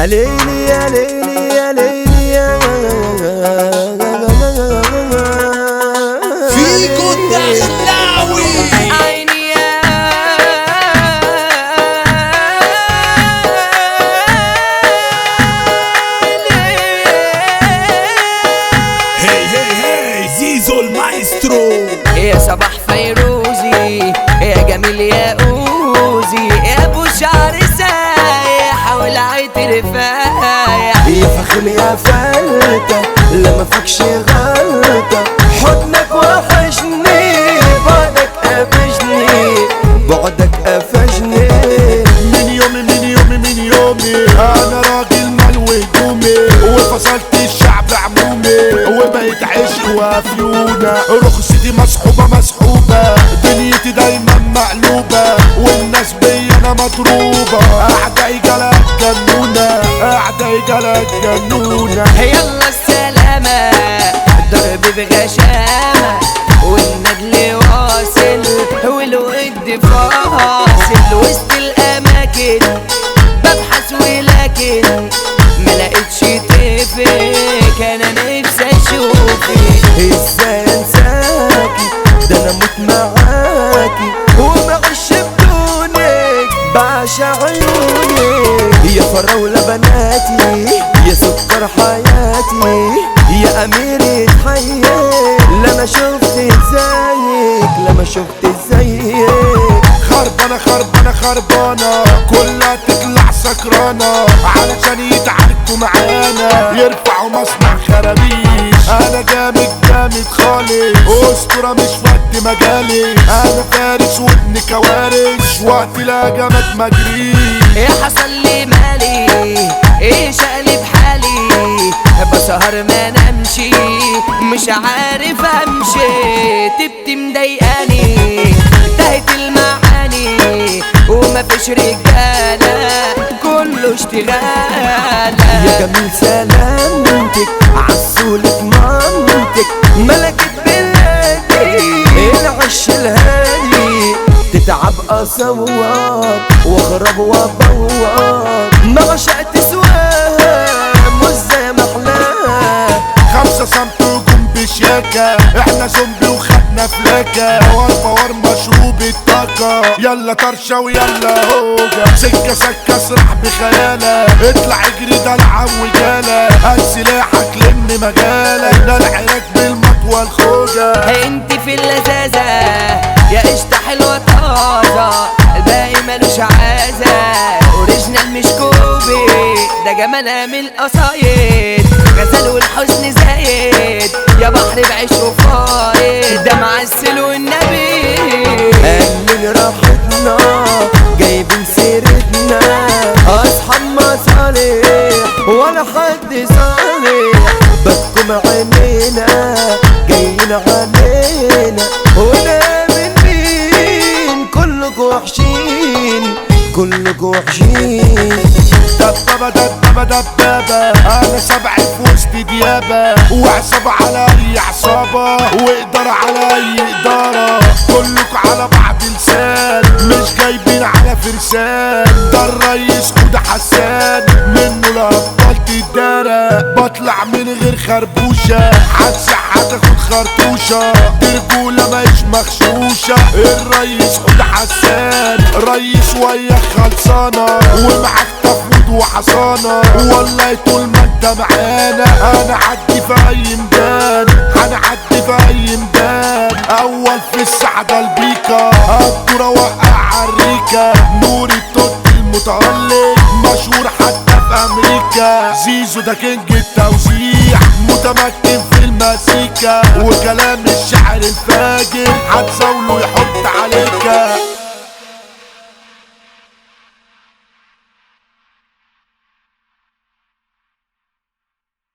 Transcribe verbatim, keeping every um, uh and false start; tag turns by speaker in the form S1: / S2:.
S1: ليلي يا ليلي يا ليلي يا
S2: فيكو الدخلاوي
S3: عيني يا
S2: هي هي هي زيزو المايسترو
S3: يا صباح فيروزي يا جميل يا اوزي يا ابو شعر سايح والعطر فايح
S1: يا فخم يا فلتة لما فكش غلطة حضنك وحشني بعدك قفشني بعدك قفشني
S4: من يومي من يومي من يومي انا راجل ملوي هدومي وفصلت الشعب عمومي وبقيت عشق وافيونة رخصتي مسحوبة مسحوبة دنيتي دايما مقلوبة والناس بي انا مضروبة اعدائي جالك جنونة اعدائي جالك جنونة
S3: يلا السلامة ضرب بغشامة والندل واصل والود فاصل وسط الأماكن ببحث ولكن ملقتش تفك أنا نفسي أشوفك
S1: ازاي انساكي ده انا موت معاكي وبعيش بدونك بعشق عيونك يا فراولة بناتي يا سكر حياتي يا أميرة حياتي لما شفت زيك لما شفت زيك
S4: خربانة خربانة خربانة كلها تطلع سكرانة علشان يتعاركوا معانا يرفعوا مصنع خرابيش انا جامد جامد خالص اسطورة مش وقت مجالي انا فارس وابن كوارث وقت لا جامد مجريش
S3: ايه حصل لي مالي ايه شقلب حالي بسهر ما نمشي مش عارف امشي تبت مضايقاني انتهت المعاني ومفيش رجالة كله اشتغالة
S1: يا جميل سلامتك عسولك مامتك ملكت بلادي العش الهادي تتعب اصوات واخرب وابوات ما عشقت سواها مش زي ما احلاها
S4: خمسة سنت هجوم بشياكة احنا زومبي وخدنا فلاكة باور باور مشروب الطاقة يلا طرشة ويلا هوجة سكة سكة اسرح بخيالك اطلع اجري دلعة وجالة هات سلاحك لم مجالك ده العراك بالمطوى الخوجة
S3: انت في اللذاذة يا قشطة حلوة طازة الباقي ملوش عازة اوريجينال مش كوبي ده جمالها من القصايد غزل والحزن زايد يا بحر بعيش وفايد ده معسل والنبي
S1: قلل راحتنا جايبين سيرتنا اصحاب مصالح ولا حد صالح بدكم عينينا جايين علينا ولا من مين كلكم وحشين كلكم وحشين
S4: دبابة دبابة دبابة انا سبعي في وسط ديابة وعصابة على اي عصابة وإدارة على اي إدارة كلكوا على بعض لسان مش جايبين على فرسان ده الريس حودة حسان منه لأبطال تدارة بطلع من غير خربوشة هتسح هتاخد خرطوشة دي رجولة ماهيش مغشوشة الريس حودة حسان ريس وياك خلصانة ومعاك تفوت وحصانة والله طول ما انت معانا انا عدي في اي ميدان هنعدي في اي ميدان اول في السعدة البيكا الدورة وقع عالريكة نور التوت المتألق مشهور حتى في امريكا زيزو ده كينج التوزيع متمكن في المزيكا وكلام الشعر الفاجر هتزاوله يحط عليك